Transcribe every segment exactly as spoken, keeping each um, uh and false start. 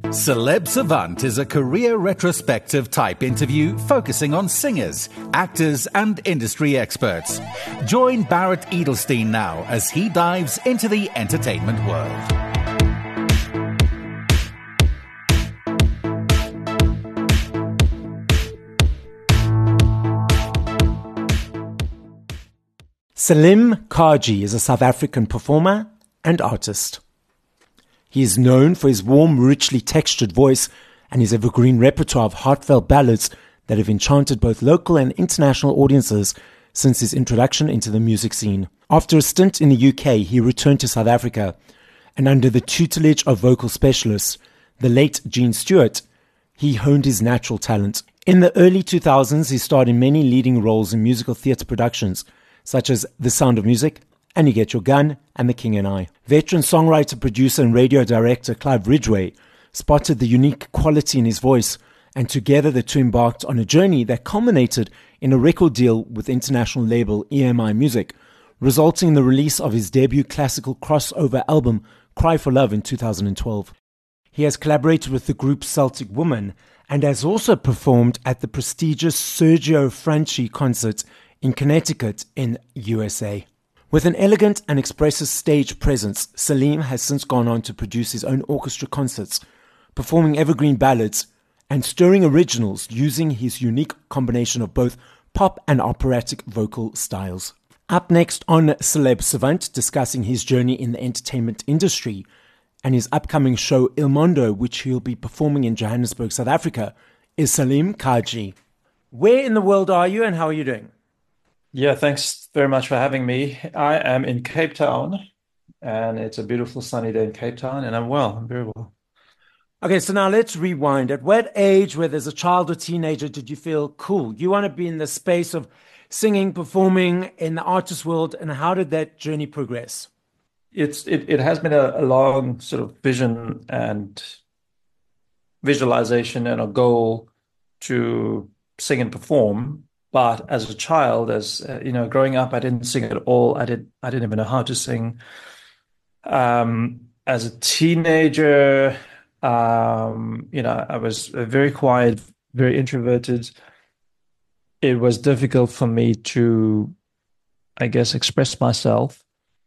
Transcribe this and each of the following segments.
Celeb Savant is a career retrospective type interview focusing on singers, actors and industry experts. Join Barrett Edelstein now as he dives into the entertainment world. Salim Kaji is a South African performer and artist. He is known for his warm, richly textured voice and his evergreen repertoire of heartfelt ballads that have enchanted both local and international audiences since his introduction into the music scene. After a stint in the U K, he returned to South Africa, and under the tutelage of vocal specialist, the late Gene Stewart, he honed his natural talent. In the early two thousands, he starred in many leading roles in musical theatre productions, such as The Sound of Music, And You Get Your Gun, and The King and I. Veteran songwriter, producer, and radio director Clive Ridgway spotted the unique quality in his voice, and together the two embarked on a journey that culminated in a record deal with international label E M I Music, resulting in the release of his debut classical crossover album Cry for Love in two thousand twelve. He has collaborated with the group Celtic Woman and has also performed at the prestigious Sergio Franchi concert in Connecticut in U S A. With an elegant and expressive stage presence, Salim has since gone on to produce his own orchestra concerts, performing evergreen ballads and stirring originals using his unique combination of both pop and operatic vocal styles. Up next on Celeb Savant, discussing his journey in the entertainment industry and his upcoming show Il Mondo, which he'll be performing in Johannesburg, South Africa, is Salim Kaji. Where in the world are you and how are you doing? Yeah, thanks very much for having me. I am in Cape Town, and it's a beautiful sunny day in Cape Town, and I'm well. I'm very well. Okay, so now let's rewind. At what age, whether as a child or teenager, did you feel cool? You want to be in the space of singing, performing in the artist world, and how did that journey progress? It's it, it has been a, a long sort of vision and visualization and a goal to sing and perform. But as a child, as uh, you know, growing up, I didn't sing at all. I did. I didn't even know how to sing. Um, as a teenager, um, you know, I was very quiet, very introverted. It was difficult for me to, I guess, express myself,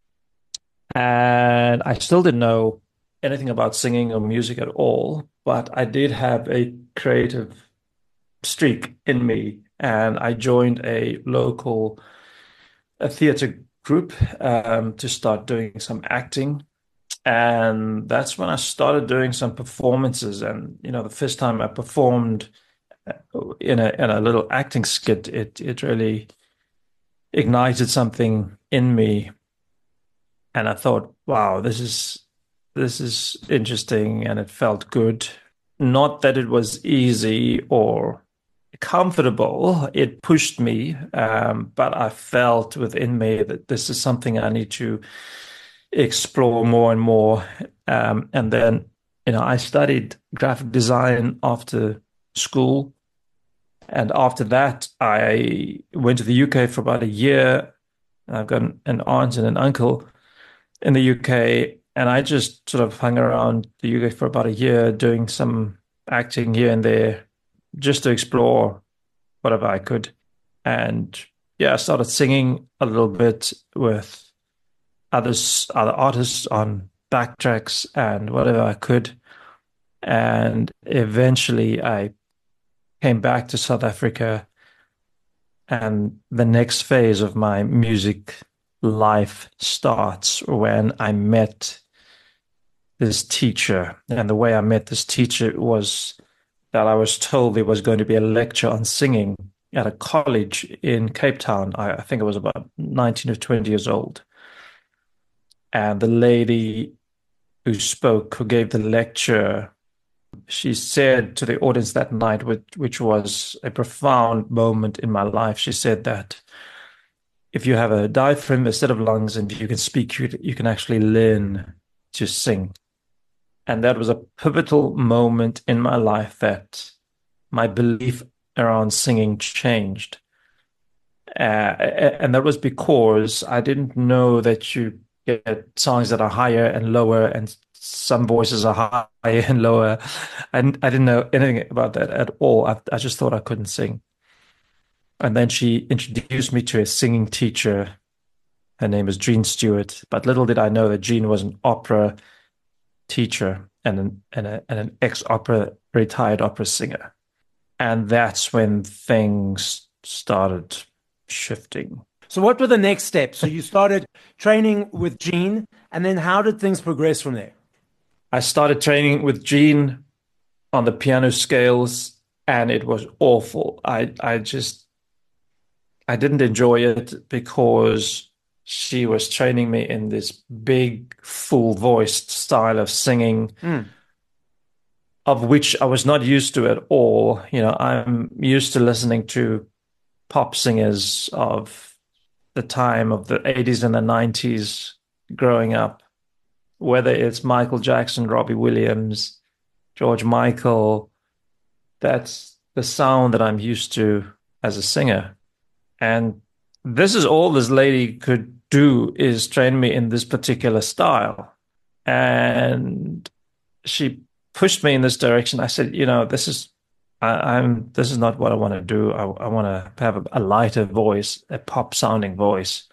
and I still didn't know anything about singing or music at all. But I did have a creative streak in me. And I joined a local a theater group um, to start doing some acting. And that's when I started doing some performances. And, you know, the first time I performed in a in a little acting skit, it it really ignited something in me. And I thought, wow, this is this is interesting, and it felt good. Not that it was easy or comfortable, it pushed me, um, but I felt within me that this is something I need to explore more and more. Um, and then, you know, I studied graphic design after school. And after that, I went to the U K for about a year. I've got an aunt and an uncle in the U K, and I just sort of hung around the U K for about a year doing some acting here and there, just to explore whatever I could. And yeah, I started singing a little bit with others, other artists on backtracks and whatever I could. And eventually I came back to South Africa, and the next phase of my music life starts when I met this teacher. And the way I met this teacher was that I was told there was going to be a lecture on singing at a college in Cape Town. I, I think I was about nineteen or twenty years old. And the lady who spoke, who gave the lecture, she said to the audience that night, which, which was a profound moment in my life, she said that if you have a diaphragm instead of lungs and you can speak, you, you can actually learn to sing. And that was a pivotal moment in my life that my belief around singing changed. Uh, and that was because I didn't know that you get songs that are higher and lower and some voices are higher and lower. And I didn't know anything about that at all. I, I just thought I couldn't sing. And then she introduced me to a singing teacher. Her name is Jean Stewart. But little did I know that Jean was an opera teacher and an, and, a, and an ex-opera, retired opera singer. And that's when things started shifting. So what were the next steps? So you started training with Jean, and then how did things progress from there? I started training with Jean on the piano scales, and it was awful. I I just, I didn't enjoy it because she was training me in this big, full-voiced style of singing, mm. of which I was not used to at all. You know, I'm used to listening to pop singers of the time of the eighties and the nineties growing up, whether it's Michael Jackson, Robbie Williams, George Michael. That's the sound that I'm used to as a singer. And this is all this lady could do, is train me in this particular style. And she pushed me in this direction. I said, you know, this is, I, I'm, this is not what I want to do. I, I want to have a, a lighter voice, a pop sounding voice.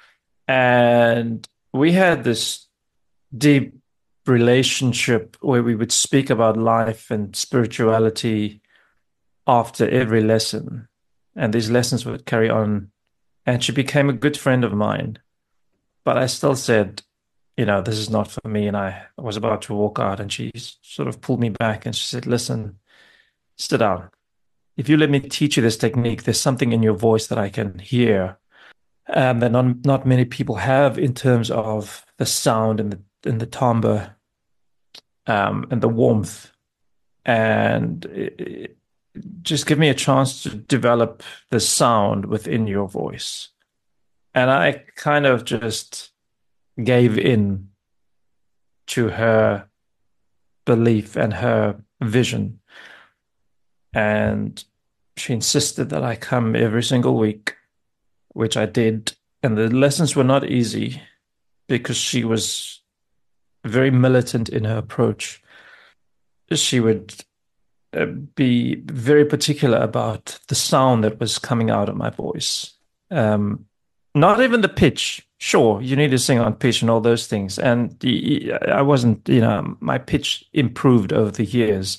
And we had this deep relationship where we would speak about life and spirituality after every lesson. And these lessons would carry on. And she became a good friend of mine. But I still said, you know, this is not for me. And I was about to walk out, and she sort of pulled me back and she said, listen, sit down. If you let me teach you this technique, there's something in your voice that I can hear um, that not, not many people have in terms of the sound and the, and the timbre um, and the warmth. And it, it, just give me a chance to develop the sound within your voice. And I kind of just gave in to her belief and her vision. And she insisted that I come every single week, which I did. And the lessons were not easy because she was very militant in her approach. She would uh, be very particular about the sound that was coming out of my voice. Um, not even the pitch. Sure, you need to sing on pitch and all those things. And the, I wasn't, you know, my pitch improved over the years.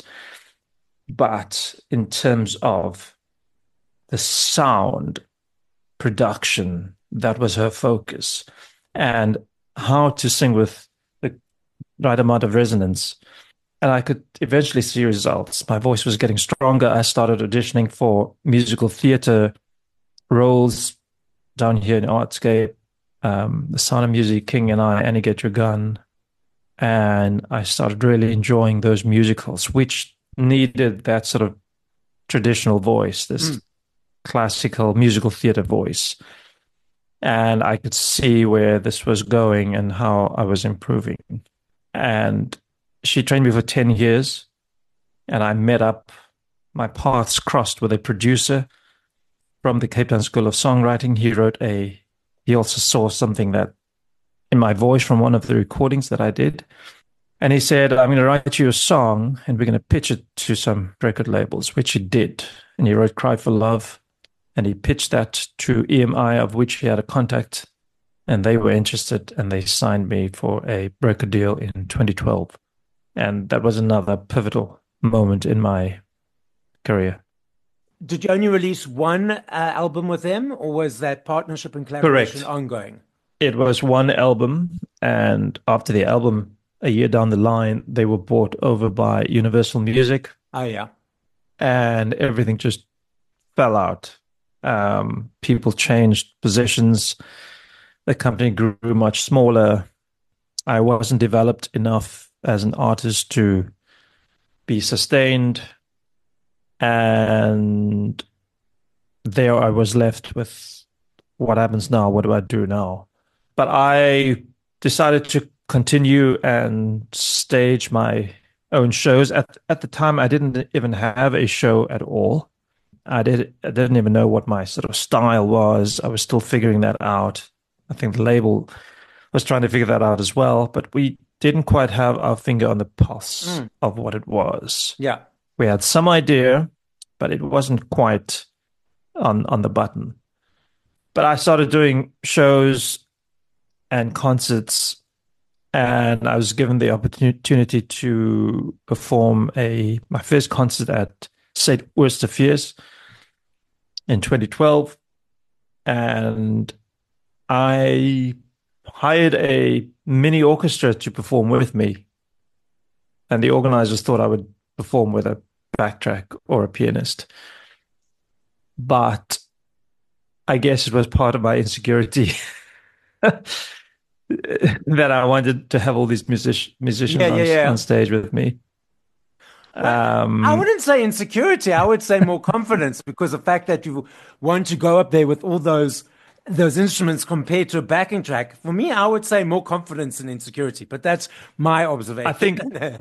But in terms of the sound production, that was her focus. And how to sing with the right amount of resonance. And I could eventually see results. My voice was getting stronger. I started auditioning for musical theater roles down here in Artscape. Um, The Sound of Music, King and I, Annie Get Your Gun. And I started really enjoying those musicals, which needed that sort of traditional voice, this mm. classical musical theater voice. And I could see where this was going and how I was improving. And she trained me for ten years, and I met up, my paths crossed with a producer from the Cape Town School of Songwriting. He wrote a, he also saw something that in my voice from one of the recordings that I did. And he said, I'm going to write you a song and we're going to pitch it to some record labels, which he did. And he wrote Cry for Love, and he pitched that to E M I, of which he had a contact, and they were interested, and they signed me for a record deal in twenty twelve. And that was another pivotal moment in my career. Did you only release one uh, album with them, or was that partnership and collaboration Correct. ongoing? It was one album, and after the album, a year down the line, they were bought over by Universal Music. Oh, yeah. And everything just fell out. Um, people changed positions. The company grew much smaller. I wasn't developed enough as an artist to be sustained. And there I was left with, what happens now? What do I do now? But I decided to continue and stage my own shows. At at the time, I didn't even have a show at all. I did I didn't even know what my sort of style was. I was still figuring that out. I think the label was trying to figure that out as well. But we didn't quite have our finger on the pulse Mm. of what it was. Yeah. We had some idea, but it wasn't quite on on the button. But I started doing shows and concerts, and I was given the opportunity to perform a my first concert at Saint Oostefees in twenty twelve, and I hired a mini orchestra to perform with me, and the organizers thought I would perform with a backtrack or a pianist, but I guess it was part of my insecurity that I wanted to have all these music musicians Yeah, yeah, on, yeah. on stage with me. Um, I wouldn't say insecurity. I would say more confidence, because the fact that you want to go up there with all those those instruments compared to a backing track, for me, I would say more confidence than insecurity. But that's my observation. I think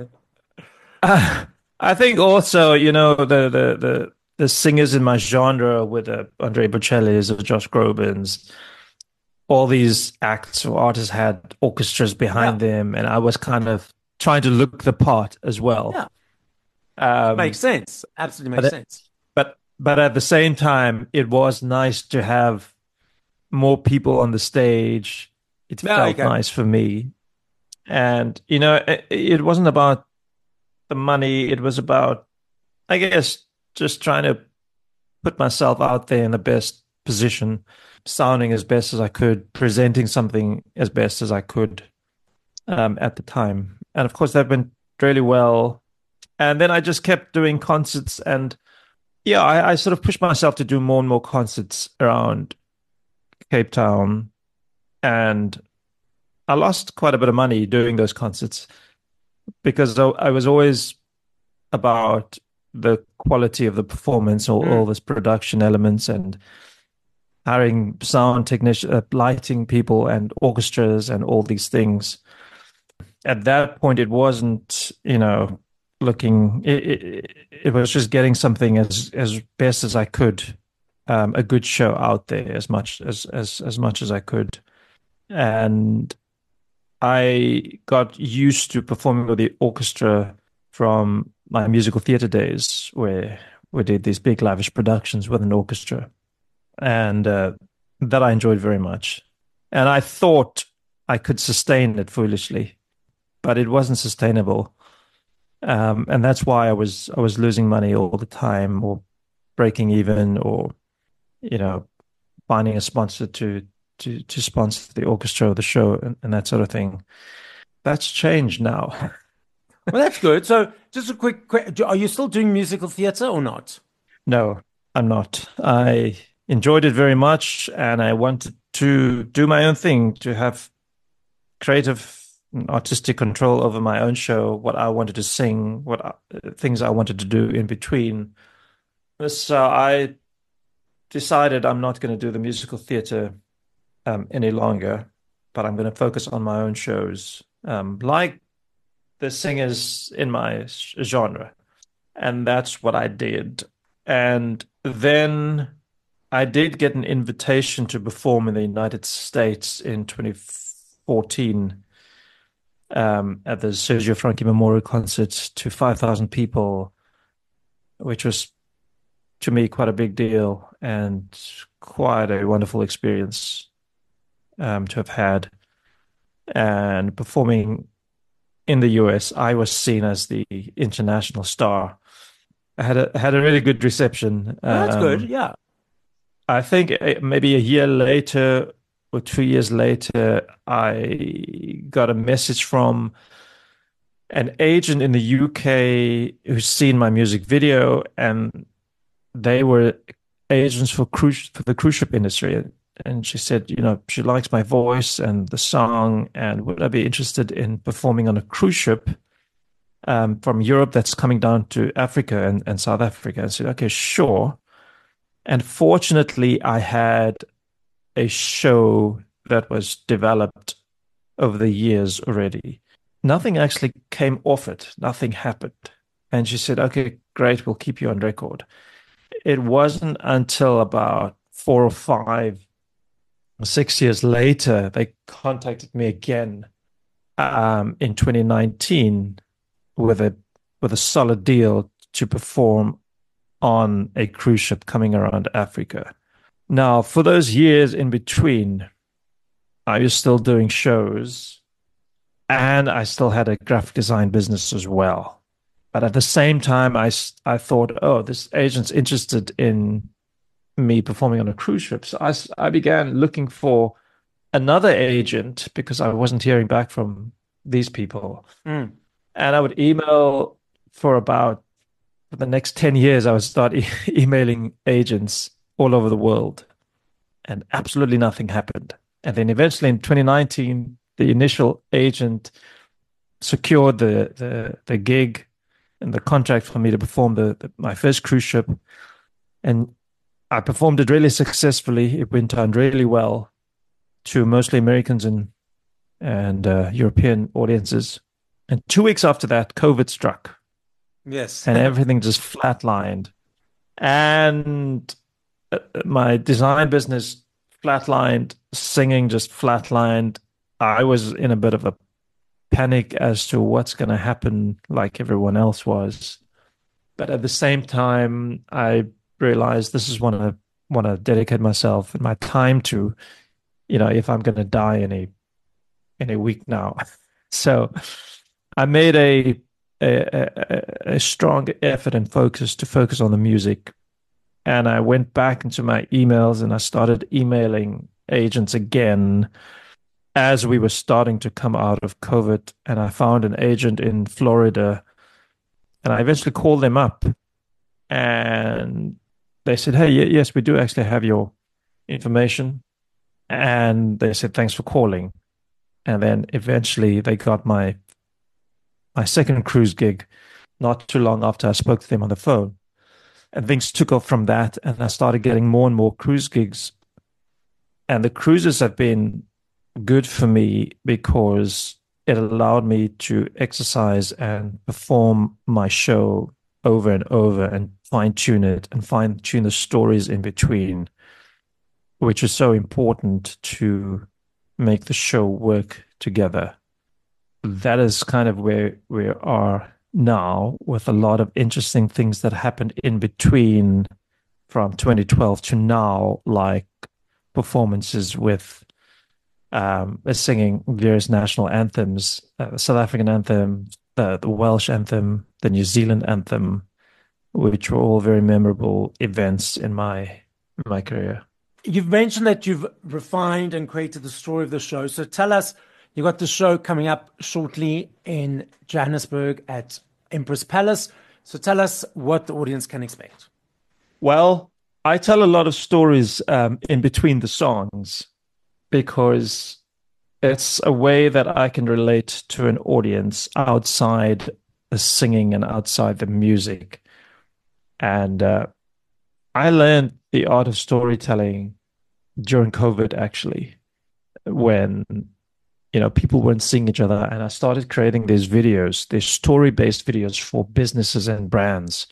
uh, I think also, you know, the the the, the singers in my genre, with uh, Andre Bocelli's or Josh Groban's, all these acts or artists had orchestras behind Yeah. them, and I was kind of trying to look the part as well. Yeah. Um, Makes sense. Absolutely makes but it- sense. but but at the same time, it was nice to have more people on the stage. It Yeah, felt okay. nice for me, and you know, it, it wasn't about the money. It was about, I guess, just trying to put myself out there in the best position, sounding as best as I could, presenting something as best as I could um, at the time. And of course, that went really well. And then I just kept doing concerts, and yeah, I, I sort of pushed myself to do more and more concerts around Cape Town, and I lost quite a bit of money doing those concerts, because I, I was always about the quality of the performance, or Mm. all this production elements, and hiring sound technician, uh, lighting people, and orchestras, and all these things. At that point, it wasn't, you know, looking. It, it, it was just getting something as as best as I could, um, a good show out there, as much as as as much as I could, and I got used to performing with the orchestra from my musical theater days, where we did these big lavish productions with an orchestra, and uh, that I enjoyed very much. And I thought I could sustain it foolishly, but it wasn't sustainable. Um, and that's why I was I was losing money all the time, or breaking even, or you know, finding a sponsor to to to sponsor the orchestra or the show, and, and that sort of thing. That's changed now. Well, that's good. So, just a quick, quick, are you still doing musical theatre or not? No, I'm not. I enjoyed it very much, and I wanted to do my own thing, to have creative and artistic control over my own show, what I wanted to sing, what I, things I wanted to do in between. So I decided I'm not going to do the musical theatre um, any longer, but I'm going to focus on my own shows, um, like the singers in my genre. And that's what I did. And then I did get an invitation to perform in the United States in twenty fourteen um, at the Sergio Franchi Memorial Concert to five thousand people, which was, to me, quite a big deal and quite a wonderful experience um, to have had. And performing in the U S, I was seen as the international star. I had a had a really good reception. Oh, that's Um, good. Yeah. I think uh, maybe a year later or two years later, I got a message from an agent in the U K who's seen my music video, and they were agents for cruise for the cruise ship industry. And she said, you know, she likes my voice and the song, and would I be interested in performing on a cruise ship um, from Europe that's coming down to Africa and, and South Africa? I said, okay, sure. And fortunately, I had a show that was developed over the years already. Nothing actually came off it. Nothing happened. And she said, okay, great, we'll keep you on record. It wasn't until about four or five, six years later, they contacted me again um, in twenty nineteen with a with a solid deal to perform on a cruise ship coming around Africa. Now, for those years in between, I was still doing shows and I still had a graphic design business as well. But at the same time, I, I thought, oh, this agent's interested in me performing on a cruise ship. So I, I began looking for another agent because I wasn't hearing back from these people. Mm. And I would email for about, for the next ten years, I would start e- emailing agents all over the world. And absolutely nothing happened. And then eventually in twenty nineteen, the initial agent secured the, the, the gig and the contract for me to perform the, the my first cruise ship. And I performed it really successfully. It went on really well to mostly Americans and and uh, European audiences. And two weeks after that, COVID struck. Yes. And everything just flatlined. And uh, my design business flatlined, singing just flatlined. I was in a bit of a panic as to what's going to happen, like everyone else was. But at the same time, I realized this is what I want to dedicate myself and my time to, you know, if I'm going to die in a in a week now. So I made a a, a a strong effort and focus to focus on the music. And I went back into my emails and I started emailing agents again as we were starting to come out of COVID. And I found an agent in Florida and I eventually called them up and they said, hey, yes, we do actually have your information. And they said, thanks for calling. And then eventually they got my my second cruise gig not too long after I spoke to them on the phone. And things took off from that. And I started getting more and more cruise gigs. And the cruises have been good for me because it allowed me to exercise and perform my show over and over and fine tune it and fine tune the stories in between, which is so important to make the show work together. That is kind of where we are now, with a lot of interesting things that happened in between from twenty twelve to now, like performances with um, singing various national anthems, uh, the South African anthem, the, the Welsh anthem, the New Zealand anthem, which were all very memorable events in my in my career. You've mentioned that you've refined and created the story of the show. So tell us, you got the show coming up shortly in Johannesburg at Empress Palace. So tell us what the audience can expect. Well, I tell a lot of stories um, in between the songs because it's a way that I can relate to an audience outside the singing and outside the music. And uh, I learned the art of storytelling during COVID, actually, when, you know, people weren't seeing each other. And I started creating these videos, these story-based videos for businesses and brands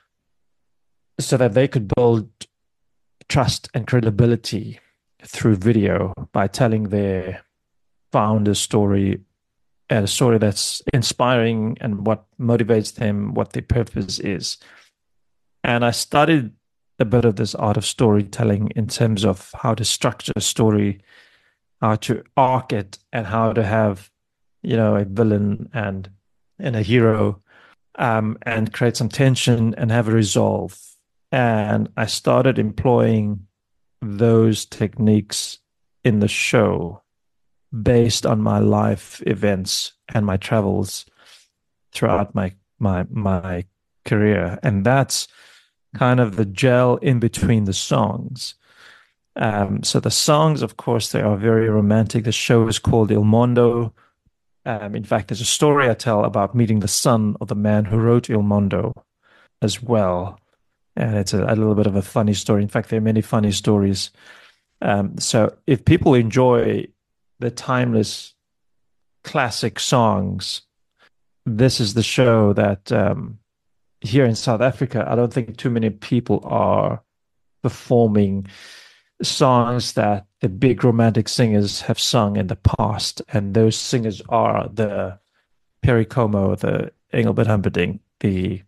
so that they could build trust and credibility through video by telling their founder story, and a story that's inspiring and what motivates them, what their purpose is. And I studied a bit of this art of storytelling in terms of how to structure a story, how to arc it, and how to have, you know, a villain and and a hero, um, and create some tension and have a resolve. And I started employing those techniques in the show based on my life events and my travels throughout my my my career. And that's kind of the gel in between the songs. Um, so the songs, of course, they are very romantic. The show is called Il Mondo. Um, in fact, there's a story I tell about meeting the son of the man who wrote Il Mondo as well. And it's a, a little bit of a funny story. In fact, there are many funny stories. Um, so if people enjoy the timeless classic songs, this is the show that um, here in South Africa, I don't think too many people are performing songs that the big romantic singers have sung in the past, and those singers are the Perry Como, the Engelbert Humperdinck, the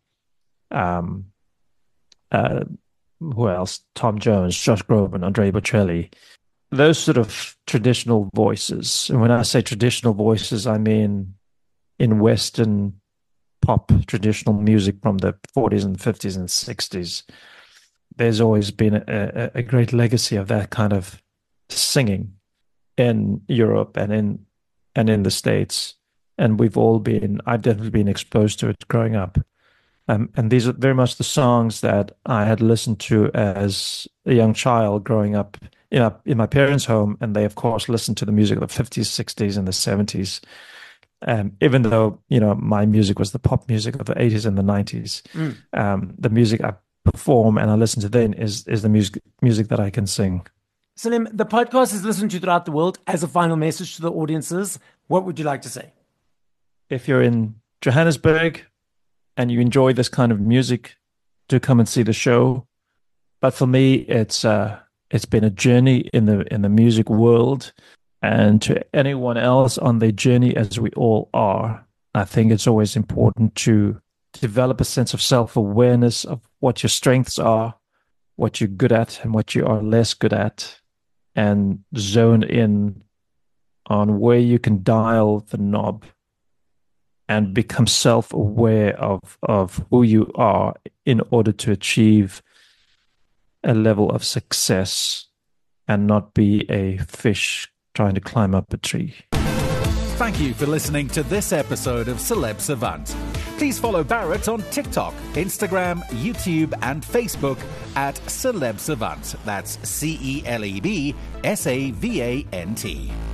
um, uh, who else? Tom Jones, Josh Groban, Andrea Bocelli. Those sort of traditional voices. And when I say traditional voices, I mean in Western pop, traditional music from the forties and fifties and sixties. There's always been a, a great legacy of that kind of singing in Europe and in and in the States. And we've all been, I've definitely been exposed to it growing up. Um, and these are very much the songs that I had listened to as a young child growing up in, a, in my parents' home. And they, of course, listened to the music of the fifties, sixties, and the seventies. Um, even though, you know, my music was the pop music of the eighties and the nineties. Mm. Um, the music I perform and I listen to then is is the music music that I can sing. Salim, the podcast is listened to throughout the world. As a final message to the audiences, what would you like to say? If you're in Johannesburg and you enjoy this kind of music, do come and see the show. But for me, it's uh, it's been a journey in the in the music world, and to anyone else on their journey, as we all are, I think it's always important to develop a sense of self-awareness of what your strengths are, what you're good at, and what you are less good at, and zone in on where you can dial the knob and become self-aware of, of who you are in order to achieve a level of success and not be a fish trying to climb up a tree. Thank you for listening to this episode of Celeb Savant. Please follow Barrett on TikTok, Instagram, YouTube, and Facebook at Celeb Savant. That's C E L E B S A V A N T.